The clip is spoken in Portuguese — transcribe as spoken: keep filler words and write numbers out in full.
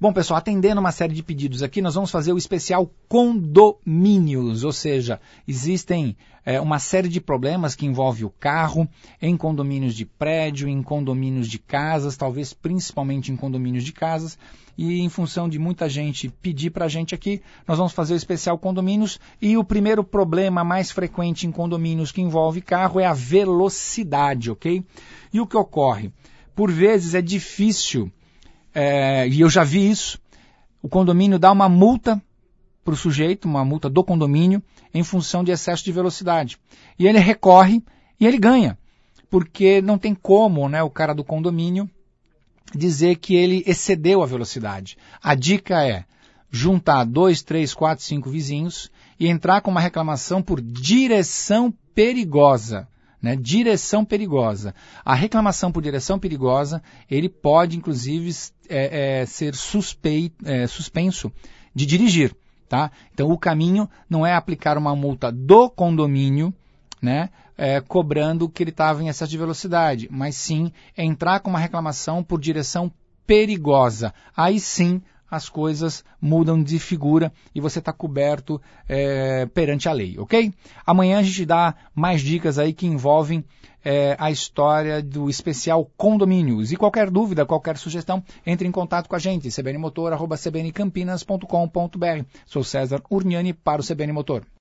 Bom, pessoal, atendendo uma série de pedidos aqui, nós vamos fazer o especial condomínios, ou seja, existem é, uma série de problemas que envolvem o carro em condomínios de prédio, em condomínios de casas, talvez principalmente em condomínios de casas, e em função de muita gente pedir para a gente aqui, nós vamos fazer o especial condomínios, e o primeiro problema mais frequente em condomínios que envolve carro é a velocidade, ok? E o que ocorre? Por vezes é difícil... É, e eu já vi isso, o condomínio dá uma multa para o sujeito, uma multa do condomínio, em função de excesso de velocidade. E ele recorre e ele ganha, porque não tem como, né, o cara do condomínio dizer que ele excedeu a velocidade. A dica é juntar dois, três, quatro, cinco vizinhos e entrar com uma reclamação por direção perigosa. Né, direção perigosa. A reclamação por direção perigosa, ele pode, inclusive, é, é, ser suspeito, é, suspenso de dirigir. Tá? Então, o caminho não é aplicar uma multa do condomínio, né, é, cobrando que ele estava em excesso de velocidade, mas sim entrar com uma reclamação por direção perigosa. Aí sim, as coisas mudam de figura e você está coberto é, perante a lei, ok? Amanhã a gente dá mais dicas aí que envolvem é, a história do especial condomínios. E qualquer dúvida, qualquer sugestão, entre em contato com a gente, c b n motor arroba c b n campinas ponto com ponto b r. Sou César Urniani para o C B N Motor.